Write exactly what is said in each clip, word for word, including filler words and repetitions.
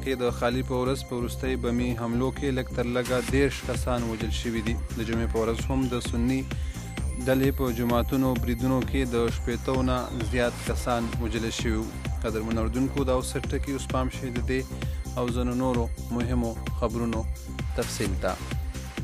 کې د خالي په ورځ په وروستۍ بمي حملو کې لږ تر لږه دېرش کسان وژل شوي دي. د جمعې په ورځ هم د سني ډلې په جوماتونو بریدونو کې د شپېتو نه زیات کسان وژل شوي وو. قدرمنو اورېدونکو دا اوس ټکي اوس پام شي د دې او ځینو نورو مهمو خبرونو تفصیل ته.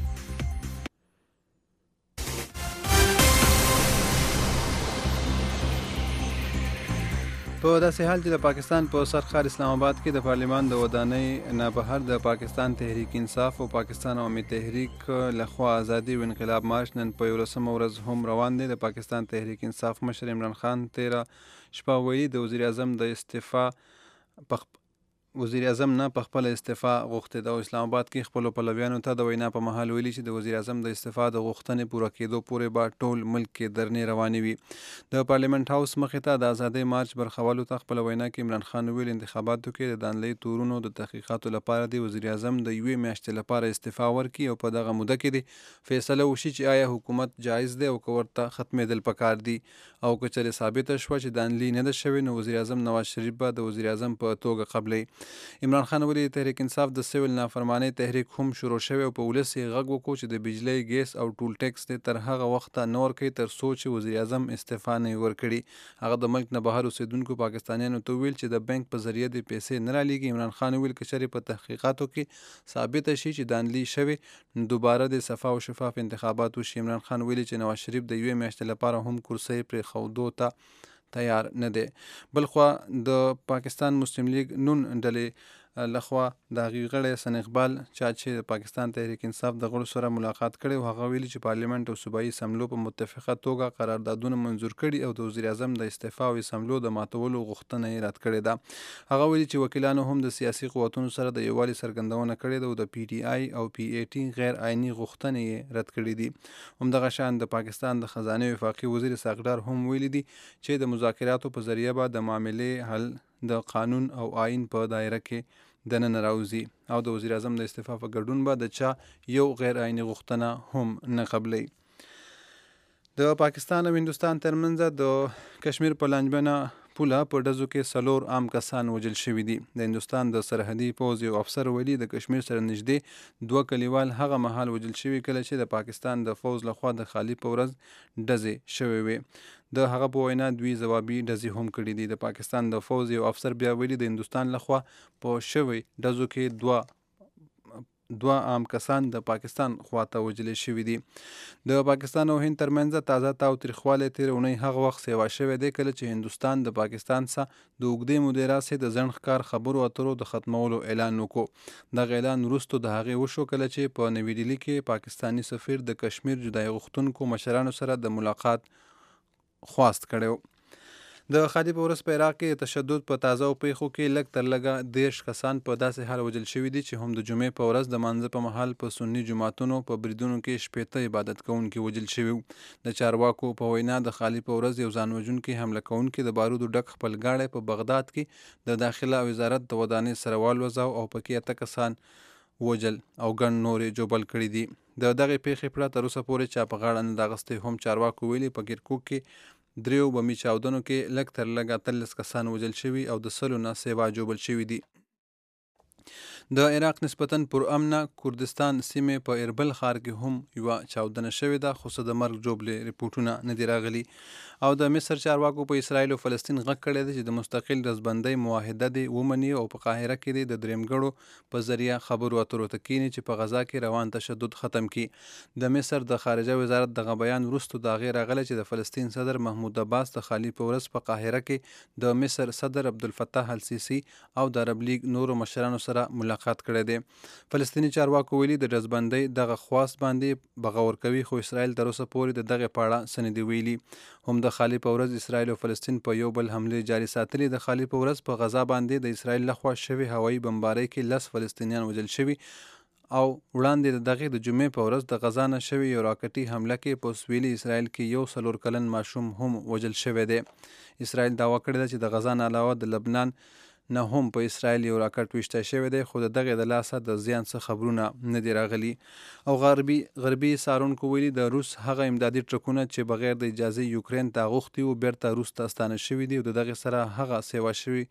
په داسې حال چې د پاکستان په سرخار اسلام آباد کې د پارلیمان د ودانۍ نه بهر د پاکستان تحریک انصاف او پاکستان عوامي تحریک لخوا ازادي او انقلاب مارچ نن په یولسمه ورځ هم روان دی. د پاکستان تحریک انصاف مشر عمران خان تیره شپه ویلي د وزیر اعظم د استعفا وزیر اعظم نه په خپل استعفا غوښتې ده او اسلام آباد کې خپلو پلویانو ته د وینا په مهال ویلي چې د وزیر اعظم د استعفا د غوښتنې پوره کېدو پورې به ټول ملک کې درنې روانې وي. د پارلیمنت هاوس مخې ته د ازادۍ مارچ برخولو ته خپله وینا کې عمران خان ویل انتخاباتو کې د دانلۍ تورونو د تحقیقاتو لپاره د وزیر اعظم د یوې میاشتې لپاره استعفا ورکړي او په دغه موده کې د فیصله وشي چې آیا حکومت جایز دی او که ورته ختمېدل پکار دي او که چېرې ثابته شوه چې دانلۍ نه ده شوې نو وزیر اعظم نواز شریف به د وزیر اعظم په توګه قبلوي. عمران خان ویلي د تحریک انصاف د سیول نافرمانۍ تحریک هم شروع شوی او په ولس یې غږ وکړو چې د بجلۍ ګیس او ټول ټیکس دی تر هغه وخته نه ورکوي تر څو چې وزیر اعظم استعفا نه وي ورکړي. هغه د ملک نه بهر اوسېدونکو پاکستانیانو ته ویل چې د بینک په ذریعه د پیسې نه رالېږي. عمران خان ویل که چېرې په تحقیقاتو کې ثابته شي چې دانلۍ شوې نو دوباره د صفا او شفاف انتخابات وشي. عمران خان ویلي چې نواز شریف د یوې میاشتې لپاره هم کرسۍ پرېښودو ته تیار نه دی. بلخوا د پاکستان مسلم لیگ نون ډلې لخوا د هغې غړی سن اقبال چا چې د پاکستان تحریک انصاف د غړو سره ملاقات کړی او هغه ویلي چې پارلیمنت او صوبایي اسمبلو په متفقه توګه قراردادونه منظور کړي او د وزیر اعظم د استعفا او اسمبلو د ماتولو غوښتنه یې رد کړې ده. هغه ویلي چې وکیلانو هم د سیاسي قوتونو سره د یووالي څرګندونه کړې ده او د پی ټي آی او پی ای ټي غیر آئیني غوښتنې یې رد کړي دي. همدغه شان د پاکستان د خزانه وفاقي وزیر اسحاق هم ویلي دي چې د مذاکراتو په ذریعه به د معاملې حل د قانون او آئین په دایره کې دننه راوځي او د وزیر اعظم د استعفا په ګډون به د چا یو غیر آئیني غوښتنه هم نه قبلوي. د پاکستان او هندوستان ترمنځ د کشمیر په لانجمنه پوله په ډزو کې څلور عام کسان وژل شوي دي. د هندوستان د سرحدي پوځ یو افسر ویلي د کشمیر سره نږدې دوه کلیوال هغه مهال وژل شوي کله چې د پاکستان د پوځ لخوا د خالي په ورځ ډزې شوې وې. د هغه په وینا دوی ځوابي ډزې هم کړي دي. د پاکستان د پوځ یو افسر بیا ویلي د هندوستان لخوا په شوی ډزو کې دوه دوه عام کسان د پاکستان خواته وژل شوي دي. د پاکستان او هند ترمنځ تازه تاوتریخوالی تېره اونۍ هغه وخت سیوا شوی دی کله چې هندوستان د پاکستان څخه د اوږدې مودې راهیسې د ځنډ ښکار خبرو اترو د ختمولو اعلان وکړو. دغه اعلان وروسته د هغې وشو کله چې په نوي ډیلي کې پاکستاني سفیر د کشمیر جدایي غوښتونکو مشرانو سره د ملاقات خواست کړی. د خالي په ورځ په عراق کې تشدد په تازه پیښو کې لږ تر لږه دېرش کسان په داسې حال وژل شوي دي چې هم د جمعې په ورځ د مانځه په مهال په سني جوماتونو په بریدونو کې شپېته عبادت کوونکي وژل شوي وو. د چارواکو په وینا د خالي په ورځ یو ځان وژونکي حمله کوونکي د بارودو ډک خپل ګاډی په بغداد کې د داخله وزارت د ودانۍ سره والوځاو او پکې اته کسان وژل او ګڼ نورې جوبل کړي دي. د دغې پیښې پړه تر اوسه پورې چا په غاړه نه ده اخیستې. هم چارواکو ویلي په کرکوک کې دریو بمي چاودنو کې لږ تر لږه اتلس کسان وژل شوي او د سلو نه سیوا جوبل شوي دي. د عراق نسبتاً پر امنه کردستان سیمې په اربل ښار کې هم یوه چاودنه شوې ده خو څه د مرګ جوبلې ریپورټونه نه دي راغلي. او د مصر چارواکو په اسرائیل او فلسطین غږ کړی دی چې د مستقل رزبندۍ معاهده دې ومني او په قاهره کې دې د درېمګړو په ذریعه خبرو اترو ته کیني چې په غزا کې روان تشدد ختم کړي. د مصر د خارجه وزارت دغه بیان وروسته د هغې راغلی چې د فلسطین صدر محمود عباس د خالي په ورځ په قاهره کې د مصر صدر عبدالفتاح السیسي او د عرب لیګ نورو مشرانو سره ملاقات کړی دی. فلسطیني چارواکو ویلي د رزبندۍ دغه خواست باندې بغور کوي خو اسرائیل تر اوسه پورې د دغې په اړه څه نه دي ویلي. هم د خالي په ورځ اسرائیل او فلسطین په یو بل حملې جاري ساتلي. د خالي په ورځ په غزا باندې د اسرائیل لخوا شوي هوایي بمبارۍ کې لس فلسطینیان وژل شوي او وړاندې د دغې د جمعې په ورځ د غزا نه شوي یو راکټي حمله کې په سویلي اسرائیل کې یو څلور کلن ماشوم هم وژل شوی دی. اسرائیل دعوا کړې ده چې د غزا نه علاوه د لبنان نه هم په اسرائیل یو راکټ ویشته شوی دی خو د دغې د لاسه د زیان څه خبرونه نه دي راغلي. او غربي غربي څارونکو ویلي د روس هغه امدادي ټرکونه چې بغیر د اجازې یوکرین ته غوښتي وو بیرته روس ته ستانه شوي دي او د دغې سره هغه سیوا شوي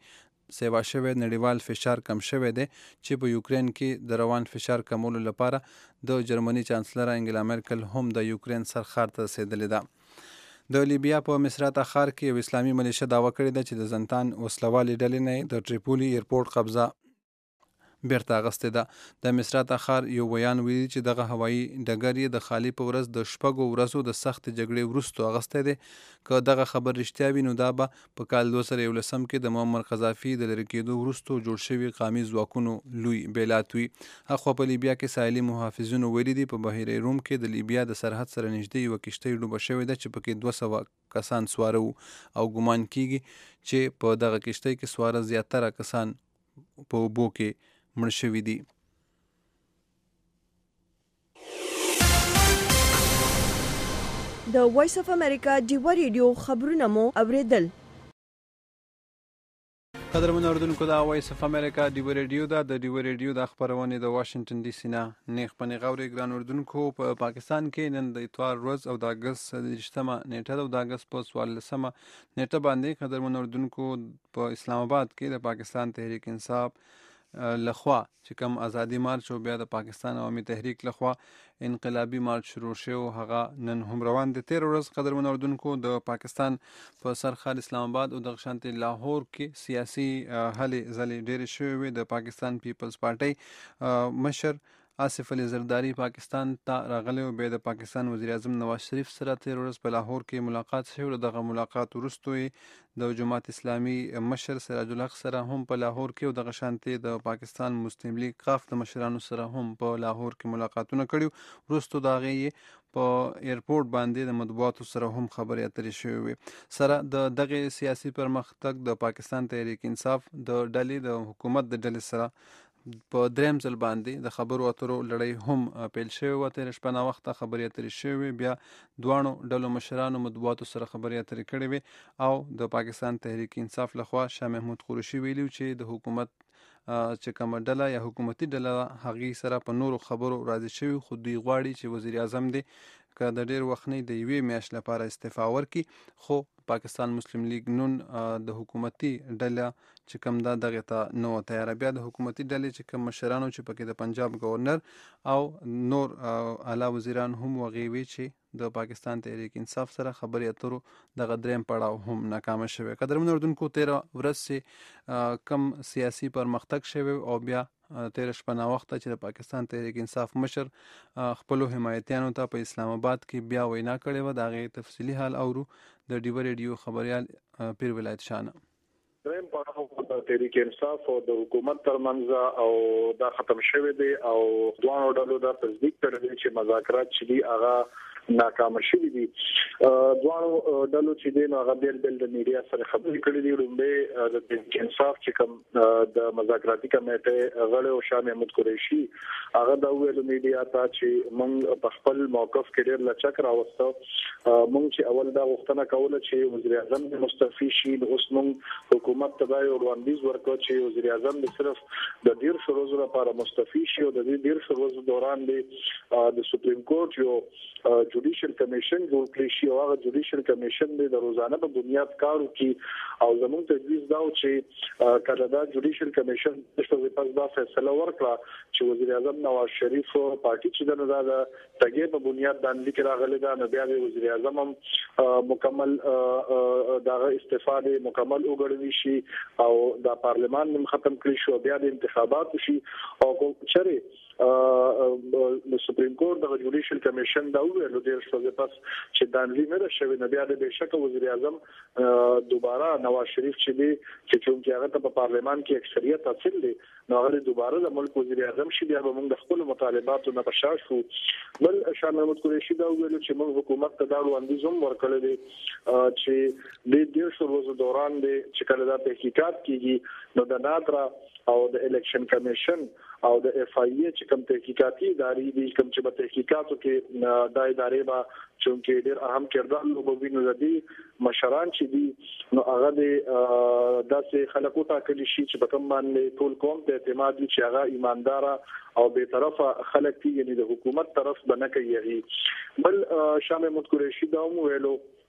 سیوا شوی نړیوال فشار کم شوی دی چې په یوکرین کې د روان فشار کمولو لپاره د جرمني چانسلر انګلا مرکل هم د یوکرین سرخار ته رسېدلې ده. د لیبیا په مصرات ښار کې یو اسلامي ملیشه دعوه کړې ده چې د زنتان وسلوالې ډلې نه د ټریپولي ایرپورټ قبضه بیرته اغستې ده. د مصرات ښار یو بیان ویلي چې دغه هوایي ډګر یې د خالي په ورځ د شپږو ورځو د سختې جګړې وروسته اغستی دی. که دغه خبر رښتیا وي نو دا به په کال دوه زره یولسم کې د معمر قذافي د لرې کېدو وروسته جوړ شوي قامي ځواکونو لوی بیلات وي. هخوا په لیبیا کې ساحلي محافظینو ویلي دي په بحیره روم کې د لیبیا د سرحد سره نږدې یوه کښتۍ ډوبه شوې ده چې پکې دوه سوه کسان سواره وو او ګمان کیږي چې په دغه کښتۍ کې سواره زیاتره کسان په اوبو کې مړ شوي دي. د وایس اف امریکا ډیوه ریډیو خبرونه مو اوریدل. قدرمنو اردوونکو دا وایس اف امریکا ډیوه ریډیو ده. د ډیوه ریډیو د خپرونې د واشنګټن ډي سي نه نیغ په نیغ اورئ. ګران اردوونکو په پاکستان کې نن د اتوار ورځ او د اګست دېرشتمه نیټه ده او د اګست په څوارلسمه نیټه باندې قدرمنو اردوونکو په اسلام آباد کې د پاکستان تحریک انصاف لخوا چې کوم ازادي مارچ او بیا د پاکستان عوامي تحریک لخوا انقلابي مارچ شروع شو هغه نن هم روان دي. تیر ورځ قدرمنو اردوونکو د پاکستان په سرخال اسلام آباد او د شانتي لاهور کې سیاسي هلې ځلې ډېرې شوې وې. د پاکستان پیپلز پارټۍ مشر آصف علي زرداري پاکستان ته راغلی او بیا د پاکستان وزیر اعظم نواز شریف سره تیر ورځ په لاهور کې ملاقات شوی. له دغه ملاقات وروسته یې د جماعت اسلامي مشر سراج الحق سره هم په لاهور کې او دغه شانتي د پاکستان مسلم لیگ قاف د مشرانو سره هم په لاهور کې ملاقاتونه کړي. وروسته د هغې یې په ایرپورټ باندې د مطبوعاتو سره هم خبرې اترې شوې وې. سره د دغې سیاسي پرمختګ د پاکستان تحریک انصاف د ډلې د حکومت د ډلې سره په دریم ځل باندې د خبرو اترو لړۍ هم پیل شوې وه. تېره شپه ناوخته خبرې اترې شوې وې. بیا دواړو ډلو مشرانو مطبوعاتو سره خبرې اترې کړې وې او د پاکستان تحریک انصاف لخوا شاه محمود قریشي ویلي چې د حکومت چې کومه ډله یا حکومتي ډله هغې سره په نورو خبرو راضي شوي، خو دوی غواړي چې وزیر اعظم دی که د ډېر وخت نه د یوې میاشت لپاره استعفا ورکړي. خو پاکستان مسلم لیگ نون د حکومتي ډله چې کوم دا دغه ته نه وه تیاره. بیا د حکومتي ډلې چې کوم مشرانو چې پکې د پنجاب گورنر او نور اعلی وزیران هم هغې وی چې د پاکستان تحریک انصاف سره خبرې اترو دغه دریم پړاو هم ناکامه شوی. قدرمنو اردوونکو تېره ورځ چې کم سیاسي پرمختګ شوی او بیا تېره شپه ناوخته چې د پاکستان تحریک انصاف مشر خپلو حمایتیانو ته په اسلام آباد کې بیا وینا کړې وه. د هغې تفصیلي حال اورو د ډیوه ریډیو خبریال پیر ولایت شانه. دریم پړاو د تحریک انصاف او د حکومت ترمنځ او دا ختم شوی دی او دوه ډلو دا تصدیق کړی چې مذاکرات چې دي هغه ناکام شوي دي. دوه ډلو چې دي نو هغه بیل بیل د میډیا سره خبرې کړې دي. لومړی د تحریک انصاف چې کوم د مذاکراتي کمیټې غړی او شاه محمود قریشي هغه دا ویل میډیا ته چې موږ په خپل موقف کې ډېر لچک راوسته. موږ چې اول دا غوښتنه کوله چې وزیر اعظم مستعفي شي، اوس موږ حکومت ته دا یو وړاندیز ورکړ چې وزیر اعظم د صرف د ډېر شو ورځو لپاره مستعفي شي او د دې ډېر شو ورځو دوران دی د سپریم کورټ یو جوډیشل کمیشن جوړ کړی شي او هغه جوډیشل کمیشن د روزانه په بنیاد کار وکړي. او زموږ تجویز دا و چې کله دا جوډیشل کمیشن د پس دا فیصله ورکړه چې وزیر اعظم نواز شریف پارټي چې د دا د تګې په بنیاد باندې کې راغلي دا نو بیا د وزیر اعظم هم مکمل دغه استفاده مکمل وګړوي شي او د پارلمان هم ختم کړی شو، بیا د انتخابات شي او چره د سپریم کورټ د جوډیشل کمیشن دا ویل ډیر شو پس چې دانوی نه شوی نه بیا د بشک وزیر اعظم دوباره نواز شریف چې دی چې چونکی هغه ته په پارلمان کې اکثریت حاصل دی نو هغه دوباره د ملک وزیر اعظم شي بیا به موږ د خپل مطالباتو نه پښا شو. بل شاه محمود قریشي دا ویل چې موږ حکومت ته دا وړاندیز هم ورکړل دي چې د ډیر شو ورځو دوران دی چې کله دا تحقیقات کیږي نو د نادرا او د الیکشن کمیشن او د اف آی ای چې کوم تحقیقاتي ادارې دي کوم چې په تحقیقاتو کې د ادارې با چې ډېر اهم کردار لوبوي نو د مشران چې دي نو هغه د داسې خلکو ټاکلي شي چې په کوم باندې ټول قوم ته اعتماد دي چې هغه ایماندار او به طرفه خلک دي یعنی د حکومت طرف بنه کوي. بل شاه محمود قریشي دا ویلو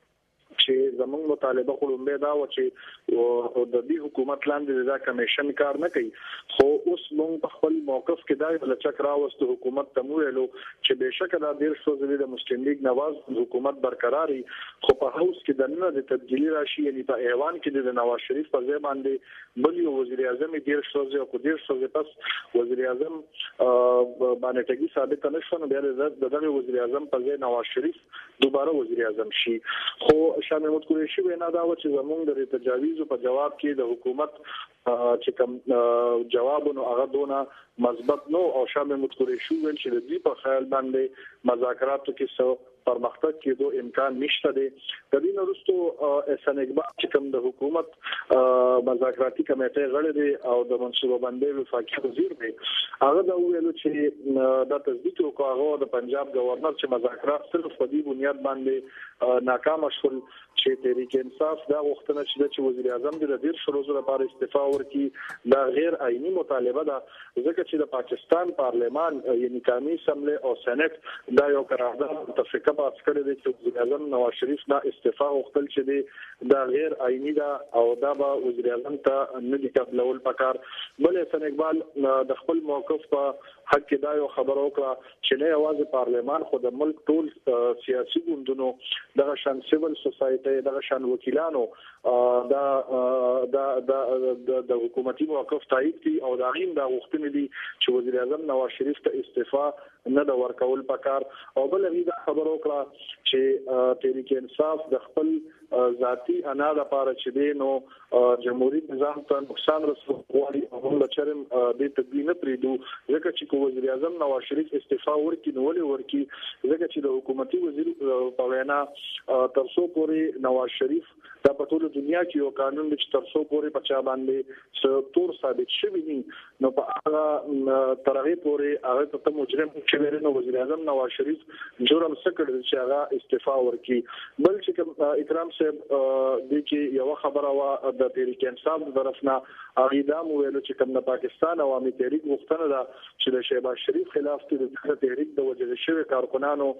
چې زموږ مطالبه خلومبه دا و چې د دې حکومت لاندې دا کمیشن کار نه کوي خو اوس موږ په خپل موقف کې دا بل چک راوست حکومت ته ویلو چې بهشکه دا ډیر څه زموږ د مسلم لیگ نواز حکومت برقراري خو په هاوس کې د نه د تبدیلی راشي یعنی په ایوان کې د نواز شریف په ځای باندې بل یو وزیر اعظم ډیر څه او ډیر څه پس وزیر اعظم باندې ټګي ثابت نشو نو بیا د دغه وزیر اعظم په ځای نواز شریف دوباره وزیر اعظم شي خو شاه محمود قریشي وینا دا و چې زموږ د تجاویز په جواب کې د حکومت چې کوم جوابونو هغه دونه مثبت نو او شاه محمود قریشي ویل چې د دې په خیال باندې مذاکراتو کې څو پرمختګ کېدو امکان نشته دی د دې وروسته احسان اقبال چې کوم د حکومت مذاکراتي کمیټه غړی دی او د منصوبه بندۍ وفاقي وزیر دی هغه دا ویل چې دا تصدیق وکړ د پنجاب گورنر چې مذاکرات صرف په دې بنیاد باندې ناکام شول چې تحریک انصاف دا غوښتنه چې وزیر اعظم د ډیر شروع لپاره استعفا ورکړي دا غیر آئینی مطالبه ده ځکه چې د پاکستان پارلمان یعنی قومي اسمبلی او سېنات دا یو قرارداد متفقه پاس کړی دی چې وزیر اعظم نواز شریف دا استعفا وکړل چې دی دا غیر آئینی ده او دا به وزیر اعظم ته نه دي قبلول پکار بل احسان اقبال د خپل موقف په حق کې دا یو خبر وکړه چې نه یوازې پارلمان خو د ملک ټول سیاسي ګوندونو دغه شان سیول سوسایټي دغه شان وکیلانو دا د د حکومتي موقف تایید کی او دا غیم دا غوښتنې دي چې وزیر اعظم نواز شریف ته استعفا نه د ورکول پکار او بل غي دا خبر وکړه چې تحریک انصاف د خپل ذاتی انا لپاره چې دینو جمهوریت نظام ته نقصان رسوي او موږ چرم د تدوین پریدو ځکه چې وزیر اعظم نواز شریف استعفا ورکړي نو ولې ورکړي ځکه چې د حکومتي وزیر په وینا تر څو پورې نواز شریف دا په ټول دنیا کې یو قانون چې تر څو پورې پچا باندې تور ثابت شوی دی نو په هغه ترغه پورې هغه ته مجرم چې ورنه وزیر اعظم نواز شریف جرم سکړ چې هغه استعفا ورکړي بل چې اکرام صاحب د کې یو خبره وا د تحریک انصاف طرفنا اغیدا مو ویل چې کوم د پاکستان عوامي تحریک غوښتنه ده چې د شهباز شریف خلاف د تحریک د وجه شوی کارکونانو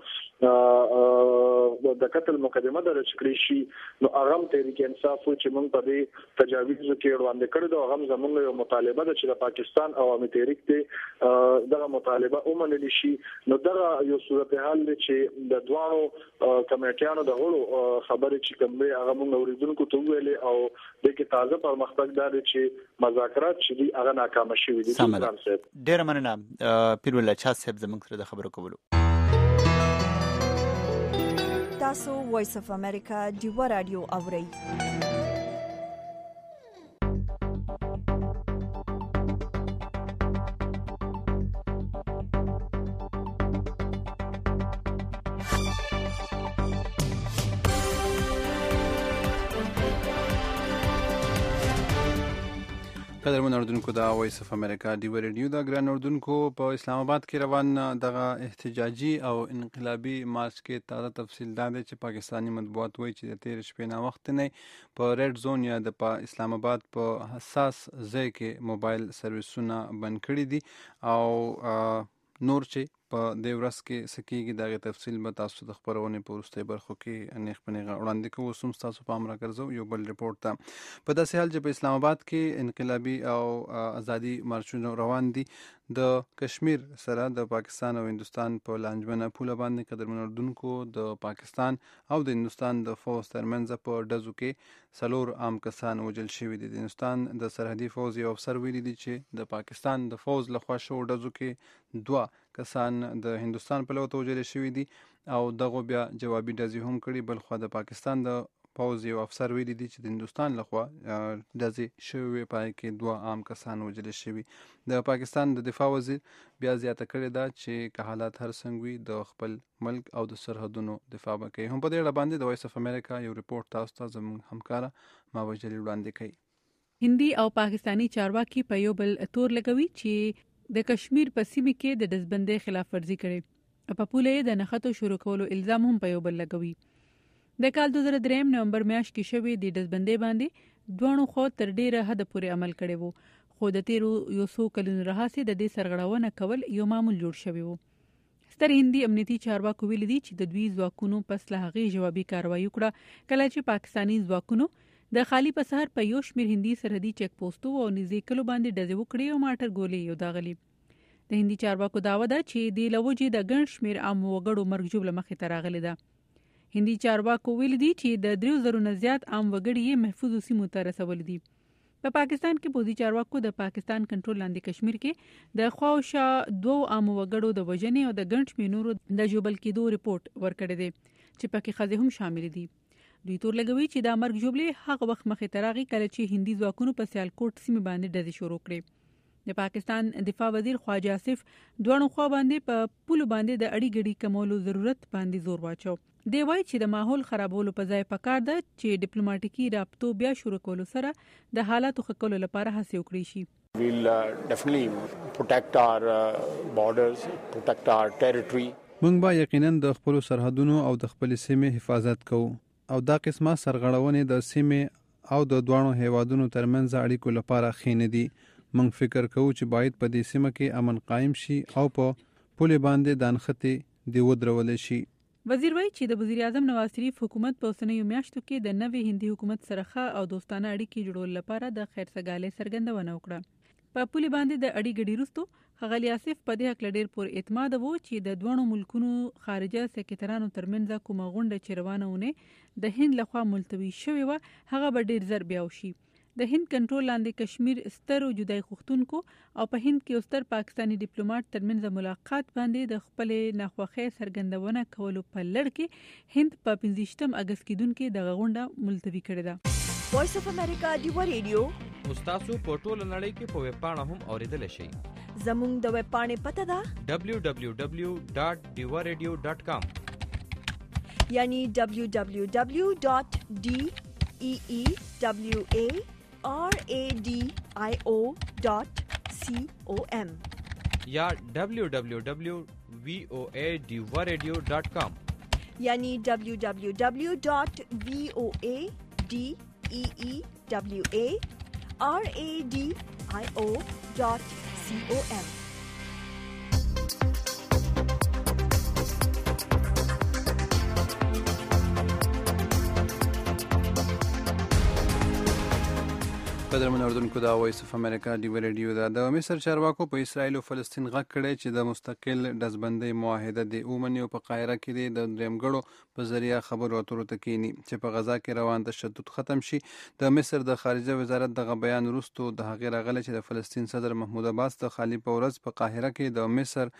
د قتل مقدمه درج کړی شي نو هغه تحریک انصاف چې موږ په دې تجاویز کې وړاندې کړو دا هم زموږ یو مطالبه ده چې د پاکستان عوامي تحریک ته دغه مطالبه ومنل شي نو دغه یو صورتحال چې د دوانو کمیټیانو د غړو خبرې چې کوم هغه موږ اوریدونکو ته ویلې او د کې تازه پرمختګ دار چې مذاکرات چې دی هغه ناکام شوي دي ډیر مننه پیر الله چا صاحب زموږ سره د خبرو کولو تاسو وایس اف امریکا دیوا رادیو اورئ قدرمن اردوونکو دا وایس اف امریکا دی ریډیو دا ګران اردوونکو په اسلام آباد کې روان دغه احتجاجي او انقلابي مارچ کې تازه تفصیل دا دی چې پاکستانی مطبوعات وایي چې د تیر شپې نه وخت نه په ریډ زون یا د اسلام آباد په حساس ځای کې موبایل سرویسونه بند کړي دي او نور چې په دې ورځ کې سکیږي دغه تفصیل به تاسو د خبرونې په وروستۍ برخو کې نیغ په نیغه وړاندې کوو سم تاسو پام راګرځو یو بل ریپورت ته په داسې حال چې په اسلام آباد کې انقلابي او ازادي مارچونه روان دي د کشمیر سره د پاکستان او هندستان په لانجمنه پوله باندې قدرمن اردوونکو د پاکستان او د هندستان د فوز ترمنځ په ډزو کې څلور عام کسان وژل شوي دي د هندستان د سرحدي فوز یو افسر ویلي دي چې د پاکستان د فوز لخوا شو ډزو کې دوه کسان د هندستان په لور وژل شوي دي او دغه بیا جوابي ډزې هم کړي بل خو د پاکستان د پوز یو افسر ویلي دي چې د هندستان لخوا ډزې شوي پای کې دوه عام کسان وژل شوي د پاکستان د دفاع وزیر بیا زیاته کړې ده چې که حالات هر څنګه وي د خپل ملک او د سرحدونو دفاع به کوي هم په دې اړه باندې د وایس اف امریکا یو ریپورت تاسو ته زموږ همکاره ماوه جلیل وړاندې کوي هندي او پاکستانی چارواکي په یو بل تور لګوي چې د کشمیر په سیمه کې د دزبندۍ خلاف ورزي کړي په پوله د نخښتو شروع کولو الزام هم په یو بل لګوي د کال دوه زره درې نومبر میاشت کې شوی د دزبندۍ باندې دوه خو تر ډیره حد پورې عمل کړي وو خو د تیرو یو څو کلونو راهیسې د دې سرغړونه کول یو معمول جوړ شوی وو ستر هندي امنیتي چارواکو ویلي دي چې د دوی ځواکونو پس له هغې جوابي کاروایی وکړه کله چې پاکستاني ځواکونو د خالي په سهار په یو شمېر هندي سرحدي چیک پوسټو او نږدې کلو باندې ډزې وکړې او ماټر ګولې یو داغلي. د هندي چارواکو دعوه ده چې د لوجې د ګڼ شمېر عام وګړو مرګ ژوبله مخې ته راغلې ده. هندي چارواکو ویلي دي چې د دریو زرو نه زیات عام وګړي یې محفوظو سیمو ته رسولي دي. په پاکستان کې پوځي چارواکو د پاکستان کنټرول لاندې کشمیر کې د خواوشا دوه عام وګړو د وژنې او د ګڼ شمېر نورو د ژوبل کېدو رپورټ ورکړی دی چې پکې ښځې هم شامل دي. دوی تور لګوي چې دا مرګ ژوبلې هغه وخت مخې ته راغی کله چې هندي ځواکونو په سیالکوټ سیمې باندې ډزې شروع کړې. د پاکستان دفاع وزیر خواجه آصف دواړو خوا باندې په پولو باندې د اړې ګډې کمولو ضرورت باندې زور واچو. دی وایي چې د ماحول خرابولو په ځای پکار ده چې ډیپلوماټیکي رابطو بیا شروع کولو سره د حالاتو ښه کولو لپاره هڅې وکړي شي. We'll uh, definitely protect our uh, borders, protect our territory. موږ به یقینا د خپل سرحدونو او د خپل سیمې حفاظت کوو او دا قسمه سرغړونې د سیمې او د دوانو هیوادونو ترمنځ اړیکو لپاره خینه دي. موږ فکر کوو چې باید په دې سیمه کې امن قائم شي او په پولې باندې د نښتې دی ودرول شي. وزیر وایي چې د وزیر اعظم نواز شریف حکومت په اوسنیو میاشتو کې د نوې هندي حکومت سره ښه او دوستانه اړیکې جوړولو لپاره د خیرسګالۍ څرګندونه وکړه. په پولې باندې د اړې ګډې وروسته ښاغلي آصف په دې هکله ډېر پور اعتماد و چې د دوه ملکونو خارجه سکرټرانو ترمنځ کومه غونډه چې روانه ونه د هند لخوا ملتوي شوې وه هغه به ډېر زر بیا وشي. د هند کنټرول لاندې کشمیر سترو جدای غوښتونکو او په هند کې ستر پاکستانی ډیپلوماټ ترمنځ ملاقات باندې د خپلې ناخوښۍ څرګندونه کولو په لړ کې هند په پنځویشتم اګست کې دغه غونډه ملتوي کړې ده. وایس اف امریکا دیوا ریډیو تاسو په ټوله نړۍ کې په ویب پاڼه هم اوریدلی شئ. زموږ د ویب پاڼې پته ده دبلیو دبلیو دبلیو ډاټ ډیوا ریډیو ډاټ کام یعنی دبلیو دبلیو دبلیو ډاټ ډي ای ای دبلیو ای آر ای ډي آی او ډاټ سی او ایم یا دبلیو دبلیو دبلیو وی او ای ډیوا ریډیو ډاټ کام یعنی دبلیو دبلیو دبلیو ډاټ وی او ای ډي ای ای دبلیو ای آر ای ډي آی او ډاټ سی او ایم. قدرمن اردوونکو دا وایس اف امریکا ډیوا ریډیو ده. د مصر چارواکو په اسرایل او فلسطین غږ کړی چې د مستقل ډزبندۍ معاهده د اومنیو په قاهره کې د درېمګړو په ذریعه خبرو اترو ته کینی چې په غزا کې روان تشدد ختم شي. د مصر د خارجه وزارت دغه بیان وروسته د هغې راغلی چې د فلسطین صدر محمود عباس د خالي په ورځ په قاهره کې د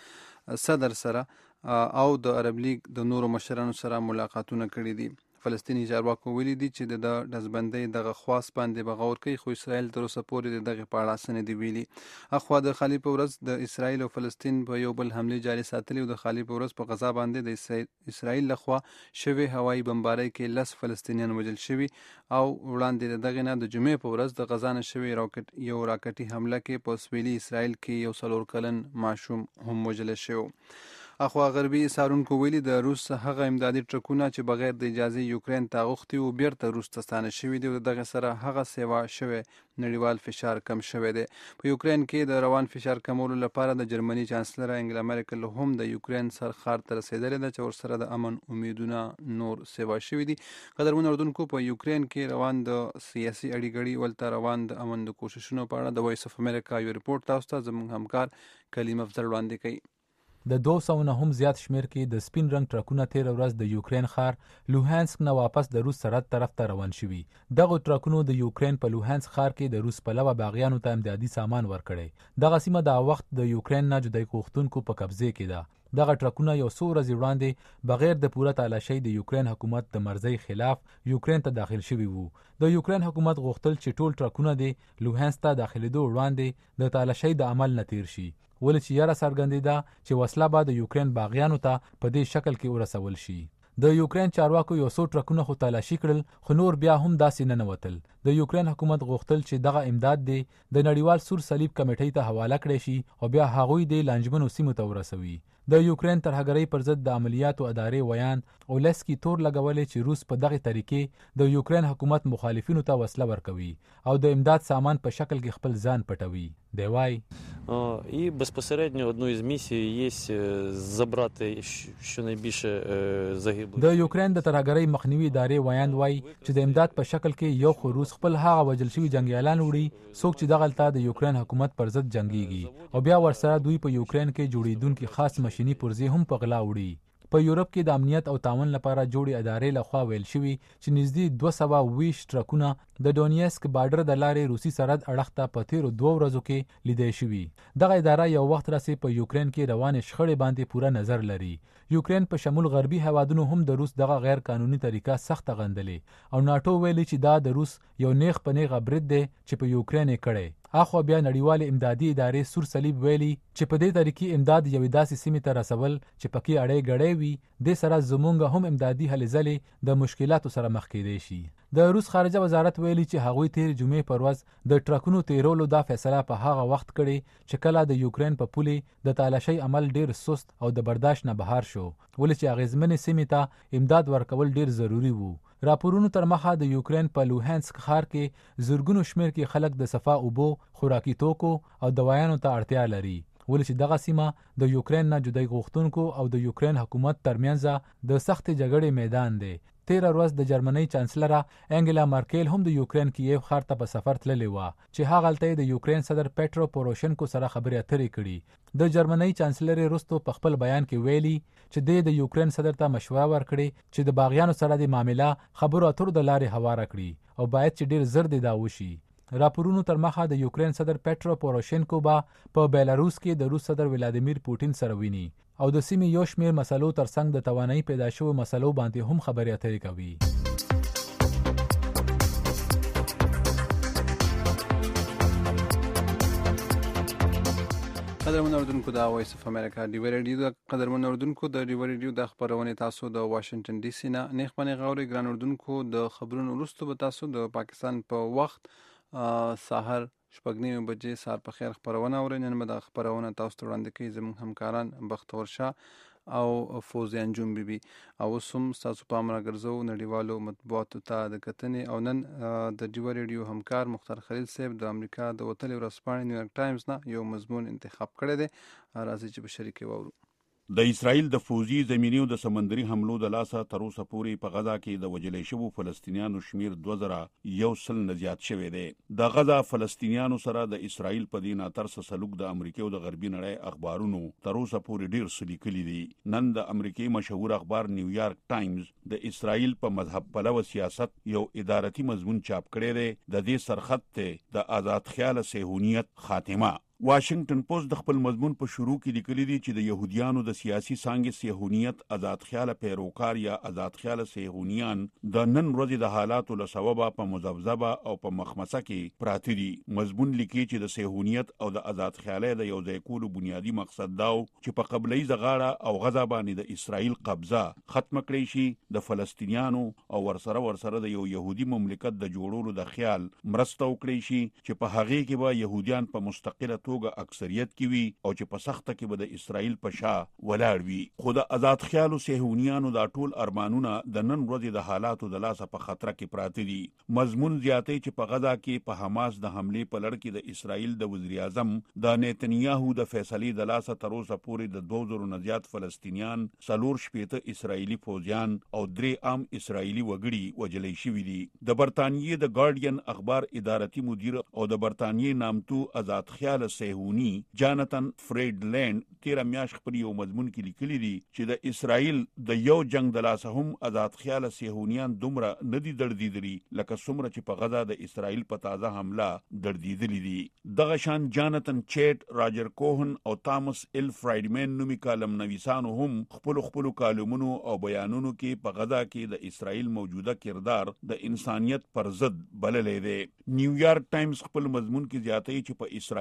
مصر صدر سره او د عرب لیگ د نورو مشرانو سره ملاقاتونه کړي دي. فلسطیني چارواکو ویلي دي چې د ډزبندۍ دغه خواست باندې به غور کوي خو اسرائیل تر اوسه پورې د دغې په اړه څه نه دي ویلي. اخوا د خالي په ورځ د اسرائیل او فلسطین په یو بل حملې جاري ساتلي او د خالي په ورځ په غزا باندې د اسرائیل لخوا شوې هوایي بمبارۍ کې لس فلسطینیان وژل شوي او وړاندې د دغې نه د جمعې په ورځ د غزا نه شوې راکټ یو راکټي حمله کې په سویلي اسرائیل کې یو څلور کلن ماشوم هم وژل شوی. اخوا غربي څارونکو ویلي د روس هغه امدادي ټرکونه چې بغیر د اجازې یوکرین ته غوښتي وو بیرته روس ته ستانه شوي دي او دغه سره هغه سیوا شوی نړیوال فشار کم شوی دی. په یوکرین کې د روان فشار کمولو لپاره د جرمني چانسلر انګلا مرکل هم د یوکرین سر ښار ته رسېدلې ده چې ورسره د امن امیدونه نور سیوا شوي دي. قدرمن اردوونکو په یوکرین کې روان د سیاسي اړیګړي ولته روان د امن د کوششونو په اړه د وایس اف امریکا یو رپورټ تاسو ته زموږ همکار کلیم افضل وړاندې کوي. د دوه سوه نه هم زیات شمیر کې د سپین رنګ ټرکونه تیر ورځ د یوکرین ښار لوهانسک نه واپس د روس سرحد طرف ته روان شوي. دغه ټرکونو د یوکرین په لوهانسک ښار کې د روس پلوه باغیانو ته امدادي سامان ورکړی. دغه سیمه د وخت د یوکرین نه جدای غوښتونکو په قبضه کې ده. دغه ټرکونه یو څو ورځې وړاندې بغیر د پوره تالاشۍ د یوکرین حکومت د مرزۍ خلاف یوکرین ته داخل شوي وو. د یوکرین حکومت غوښتل چې ټول ټرکونه د لوهانسک ته داخلېدو وړاندې د تالاشۍ د عمل نه تیر شي ولې چې یاره څرګندېده چې وسله به د یوکرین باغیانو ته په دې شکل کې ورسول شي. د یوکرین چارواکو یو څو ټرکونه خو تالاشي کړل خو نور بیا هم داسې نه ننوتل. د یوکرین حکومت غوښتل چې دغه امداد دی د نړیوال سور صلیب کمیټې ته حواله کړی شي او بیا هغوی د لانجمنو سیمو ته ورسوي. د یوکرين ترهګرۍ پر ضد د عملیاتو ادارې ویان اولسکي تور لګولې چې روس په دغه طریقې د یوکرين حکومت مخالفینو ته وسله ورکوي او د امداد سامان په شکل کې خپل ځان پټوي. دی وای і безпосередньо одну із місій є забрати щонайбільше загиблих. د یوکرين د ترهګرۍ مخنیوي ادارې ویان وای چې د امداد په شکل کې یو خو روس خپل هغه وژل شوي جنگیالان وړي څوک چې دغلته د یوکرين حکومت پر ضد جنگيږي او بیا ورسره دوی په یوکرين کې جوړیدونکي خاص ماشيني پرزې هم په غلا وړي. په یورپ کې د امنیت او تعاون لپاره جوړې ادارې لخوا ویل شوي چې نږدې دوه سوه ویشت ټرکونه د ډونیسک بارډر د لارې روسي سرحد اړخ ته په تیرو دوه ورځو کې لیدل شوي. دغه اداره یو وخت راسې په یوکرين کې روانې شخړې باندې پوره نظر لري. یوکرين په شمول غربي هوادونو هم د روس دغه غیر قانوني طریقه سخت غندلې او ناتو ویلي چې دا د روس یو نیغ په نیغه برید دی چې په یوکرين یې کړی. اخو بیا نړیوال امدادي ادارې سور صلیب ویلي چې په دې طریقې امداد یوې داسې سیمې ته رسول چې پکې اړې ګړې وي د سره زمونږ هم امدادي هلې ځلې د مشکلاتو سره مخ کېدای شي. د روس خارجه وزارت ویلي چې هغوی تیر جمعې پر ورځ د ټرکونو تیرولو دا فیصله په هغه وخت کړې چې کله د یوکرين په پولې د تالاشۍ عمل ډیر سست او د برداشت نه بهر شو ولې چې اغیزمنې سیمې ته امداد ورکول ډیر ضروری وو. راپورونو تر مخه د یوکرين په لوهانسک ښار کې زرګونو شمیر کې خلک د صفا اوبو، خوراکي توکو او دوايانو ته اړتیا لري ولې چې دغه سیمه د یوکرين نه جدای غوښتونکو او د یوکرين حکومت ترمنځ د سخت جګړې میدان دی. تیر ورځ د جرمني چانسلره انګلا مارکل هم د یوکرين کیف ښار ته په سفر تللی و چې هغه هلته د یوکرين صدر پیټرو پوروشنکو سره خبرې اترې کړي. د جرمني چانسلر روستو په خپل بیان کې ویلي چې د یوکرين صدر ته مشوره ورکړي چې د باغیانو سره د معاملې خبرو اترو د لارې هواره کړي او باید چې ډیر زر دی دا وشي. راپورونو تر مخه د یوکرين صدر پیټرو پوروشنکو با په بیلاروس کې د روس صدر ولادیمیر پوتین سره ویني او د سیمې یو شمیر مسلو ترڅنګ د توانایي پیدا شوو مسلو باندې هم خبرې اترې کوي. قدرمن اوردونکو د وایس اف امریکا ډیو ریډیو د قدرمن اوردونکو د ډیو ریډیو د خبرونه تاسو د واشنگټن ډي سي نه نیخ باندې غوړي ګران اوردونکو د خبرونو وروسته به تاسو د پاکستان په وخت سحر شپږ نیمې بجې سهار په خیر خبرونه اورئ. نن به د خبرونه تاسو ته وړاندې کوي زموږ همکاران بختور شاه او فوزي انجم بیبي او سم تاسو په امر ګرځو نړیوالو مطبوعاتو ته د کتنې او نن د ډیو ریډیو همکار مختار خلیل صاحب د امریکا د وتلې ورځپاڼې نیویارک ټایمز نه یو مضمون انتخاب کړی دی. راځي چې په شریکه واورو. د اسرائیل د فوزي زمینی او د سمندري حملو د لاسه تر اوسه پورې په غزا کې د وجلې شوو فلسطینیانو شمیر دوه زره یو سل نه زیات شوی دی. د غزا فلسطینیانو سره د اسرائیل په دینه ترس سلوک د امریکا او د غربي نړۍ اخبارونو تر اوسه پورې ډیر سلیکلي دي. نن د امریکای مشهور اخبار نیویارک ټایمز د اسرائیل په مذهب پلوه سیاست یو ادارتي مضمون چاپ کړی دی. د دې سرخط ته د آزاد خیال صهیونیت خاتمه. واشنگټن پوسټ د خپل مضمون په شروع کې لیکلي دي چې د يهوديانو د سیاسي څانګې صهیونیت آزاد خیال پیروکار یا آزاد خیال صهیونیان د نن ورځې د حالاتو له سببه په مذبذبه او په مخمسه کې پراته دي. مضمون لیکي چې د صهیونیت او د آزاد خیالۍ د یو ځای کولو بنیادی مقصد دا چې په قبلي زغاړه او غزا باندې د اسرائیل قبضه ختم کړي شي، د فلسطینیانو او ورسره ورسره د یو يهودي مملکت د جوړولو د خیال مرسته وکړي شي چې په هغه کې به يهوديان په مستقله توګه اکثریت کې وي او چې په سخته کې به د اسرائیل په شا ولاړ وي. خو د آزاد خیالو صهیونیانو دا ټول ارمانونه د نن ورځې د حالاتو د لاسه په خطر کې پراته دي. مضمون زیاتې چې په غزا کې په حماس د حملې په لړ کې د اسرائیل د وزیر اعظم د نیتنیاهو د فیصلې د لاسه تر اوسه پورې د دوه زره نه زیات فلسطینیان، څلور شپېته اسرائیلي فوجیان او درې عام اسرائیلي وګړي وژل شوي دي. د برتانیې د ګارډین اخبار ادارتي مدیر او د برتانیې نامتو آزاد خیال صهیونی جاناتن فریډلینډ تیر میاشت خپل یو مضمون کې لیکلي دي چې د اسرائیل د یو جنگ د لاسه هم آزاد خیال صهیونیان دومره ندي دردیدلي لکه څومره چې په غزا د اسرائیل په تازه حمله دردیدلي دي. دغه شان جاناتن چیټ، راجر کوهن او تامس ال فرایډمن نومي کالم نویسانو هم خپل خپل کالمونو او بیانونو کې په غزا کې د اسرائیل موجوده کردار د انسانیت پر ضد بللې دي. نیویارک ټایمز خپل مضمون کې زیاتوي چې په اسرائیل کې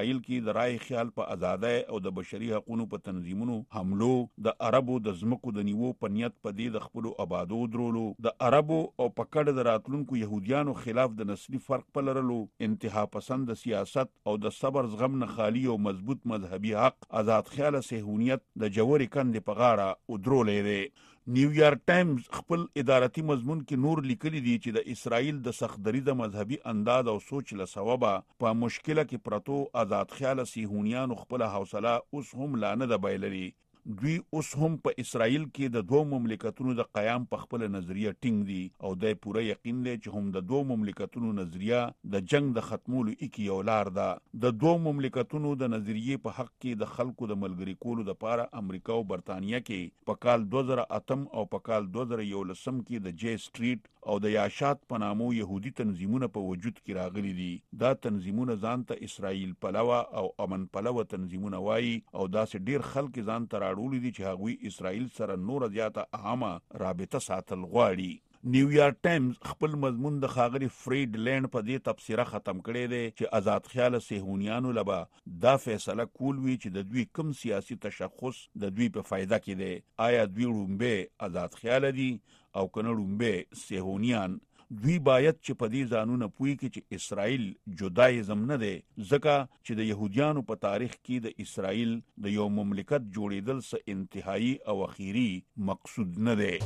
د رای خیال په ازادۍ او د بشري حقوقو په تنظیمونو حملو د عربو د ځمکو د نیوو په نیت په دې د خپل آبادو درولو د عربو او په کډه د راتلونکو يهوديانو خلاف د نسلي فرق په لرلو انتها پسند سیاست او د صبر زغم نه خالی او مضبوط مذهبي حق آزاد خیال صهیونیت د جوړې کندې په غاړه ودرولې دی. نیویارک ټایمز خپل ادارتي مضمون کې نور لیکلي دي چې د اسرائیل د سختدریزه مذهبي انداز او سوچ له سببه په مشکله کې پرتو آزاد خیال صهیونیانو خپل حوصله اوس هم لا نه ده بایللي. دوی اوس هم په اسرائیل کې د دوه مملکتونو د قیام په خپل نظریه ټینګ دي او د پوره یقین دی چې هم د دوه مملکتونو نظریه د جنگ د ختمولو اکی یو لار ده. د دوه مملکتونو د نظریه په حق کې د خلکو د ملګری کولو لپاره امریکا او برتانیه کې په کال دوه زره اتم او په کال دوه زره یولسم کې د جی سټریټ او د یاشات په نامو يهودي تنظیمونه په وجود کې راغلي دي. دا تنظیمونه ځان ته اسرائیل پلوه او امن پلوه تنظیمونه وایي او داسې ډیر خلک ځان ته راړولي دي چې هغوی اسرائیل سره نور زیاته اهمه رابطه ساتل غواړي. نیویارک ټایمز خپل مضمون د خاغلی فریډ لینډ په دې تبصره ختم کړی دی چې آزاد خیال صهیونیانو لبا دا فیصله کول وی چې د دوی کم سیاسي تشخص د دوی په فایده کې دی. آیا دوی رومبه آزاد خیال دي او کنه رومبه صهیونیان؟ دوی باید چې په دې ځانونه پوي کې چې اسرائیل جدایزم نه دی ځکه چې د يهوديانو په تاریخ کې د اسرائیل د یو مملکت جوړیدل څه انتهایی او اخیری مقصود نه دی.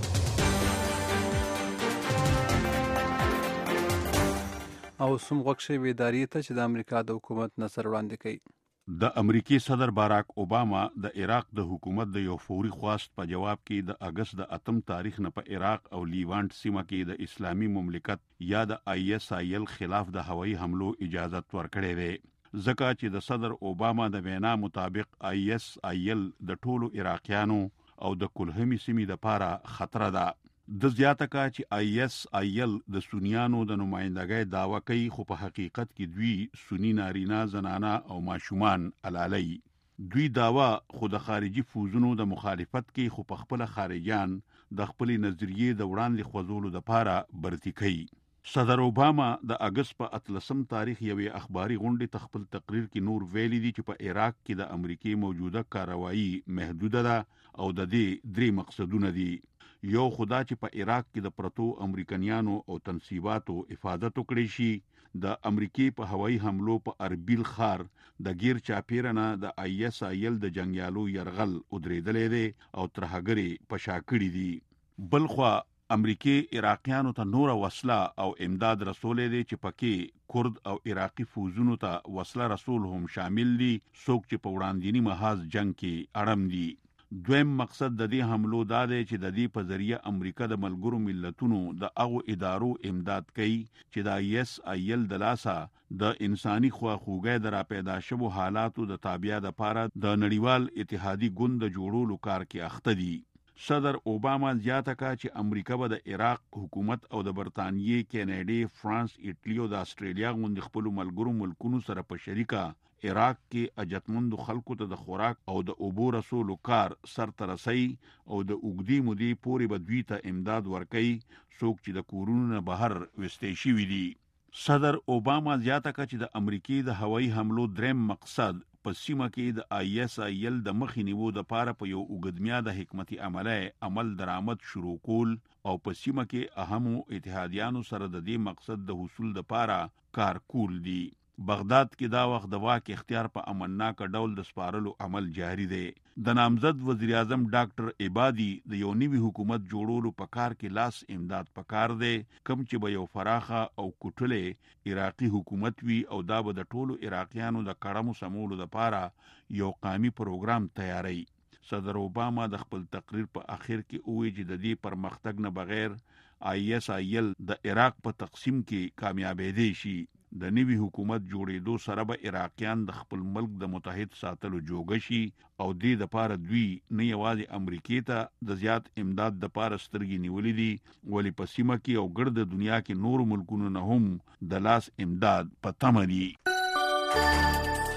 او سم غوښه ویداری ته چې د امریکا د حکومت نظر وړاندې کوي. د امریکای صدر باراک اوباما د عراق د حکومت د یو فوري خواست په جواب کې د اگست د اتم تاریخ نه په عراق او لیوانت سیمه کې د اسلامي مملکت یا د آی اس آی ال خلاف د هوایي حملو اجازه ورکړې ده ځکه چې د صدر اوباما د وینا مطابق آی اس آی ال د ټولو عراقیانو او د کلهمي سیمې لپاره خطر ده. د زیاته کا چې آی اس آی ال د سنیانو د نمائندګۍ داوا کوي خو په حقیقت کې دوی سنی نارینه زنانه او ماشومان علالي. دوی داوا خو د خارجي فوزونو د مخالفت کې خو په خپل خارجيان د خپل نظریه د وړاندې خوځولو لپاره برتی کوي. صدر اوباما د اگست په اتلسم تاریخ یوې اخباري غونډې تخپل تقریر کې نور ویلي دي چې په عراق کې د امریکای موجوده کاروایی محدوده ده او د دې درې مقصدونه دي. یو خدا چې په عراق کې د پرتو امریکایانو او تنصیباتو حفاظت وکړي شي د امریکای په هوایي حملو په اربیل خار د غیر چاپیرنه د آی اس آی ال د جنگیالو يرغل ودرېدلې دي او ترهګری په شاکړي دي. بلخوا امریکای عراقیانو ته نور وسله او امداد رسولې دي چې پکې کورد او عراقي فوزونو ته وسله رسول هم شامل دي څوک چې په وړاندینی محاذ جنگ کې اړم دي. دویم مقصد د دې حملو دا دی چې د دې په ذریعہ امریکا د ملګرو ملتونو د هغو ادارو امداد کوي چې د آی اس آی ال د لاسه د انساني خواخوږۍ د راپیدا شوو حالاتو د تابع لپاره د نړیوال اتحادی ګوند د جوړولو کار کې اخته دي. صدر اوباما زیاته کا چې امریکا به د عراق حکومت او د برتانیې، کینیډا، فرانس، ایټلی او د استرالیا غوندې خپل ملګرو ملکونو سره په شریکه عراق کې اجتمند خلکو ته د خوراک او د اوبو رسولو کار سرته رسي او د اوګدي مودي پورې بدوی ته امداد ورکړي څوک چې د کورونو نه بهر وستې شوي دي. صدر اوباما زیاته کړه چې د امریکای د هوایي حملو دریم مقصد په سیمه کې د آی اس آی ال د مخې نیولو لپاره په یو اوږدمیا د حکمتي عمله عمل درآمد شروع کول او په سیمه کې اهمو اتحادیانو سره د دې مقصد د حصول لپاره کار کول دي. بغداد کې دا وخت د واک اختیار په امنناک ډول د سپارلو عمل جاری دی. د نامزد وزیر اعظم ډاکټر عبادي د یو نوي حکومت جوړولو په کار کې لاس امداد پکار دی کوم چې به یو فراخه او کوټلې عراقي حکومت وي او دا به د ټولو عراقیانو د کړمو سمولو لپاره یو قومي پروګرام تیاری. صدر اوباما د خپل تقریر په اخر کې وویل چې د دې پرمختګ نه بغیر آی اس آی ال د عراق په تقسیم کې کامیابېدی شي. د نوي حکومت جوړېدو سره به عراقیان د خپل ملک د متحد ساتلو جوګه شي او دې د پاره دوی نه یوازې امریکای ته د زیات امداد د پاره سترګې نیولې دي ولی په سیمه کې او ګرد دنیا کې نور ملکونو نه هم د لاس امداد په تمه دي.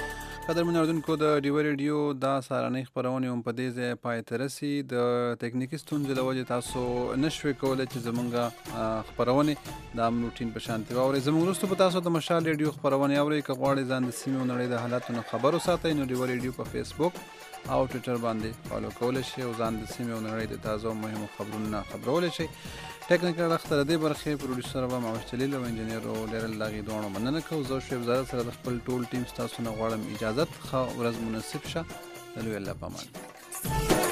قدرمن اوردونکو د ډیو ریډیو دا سارنۍ خبرونه هم په دې ځای پای ته رسي د ټکنیکی ستونزې له وجې تاسو نشوي کولای چې زمونږ خبرونه د روټین په شانتي واوري. زموږ وروسته په تاسو د مشال ریډیو خبرونه اوري که غواړئ ځان د سیمې او نړۍ د حالاتو خبرو ساتئ نو ډیو ریډیو په فیسبوک او ټویټر باندې فالو کولای شئ او ځان د سیمې او نړۍ د تازه او مهمو خبرونو خبرولای شئ. ټکنیکل اختر د برخې پروډوسر و معاش جلیل او انجنیر او لرل لاغي دوه مننه کوم زه شو وزارت سره د خپل ټول ټیم تاسو نه غواړم اجازه خو ورځ مناسب شه. د لوی الله پامان.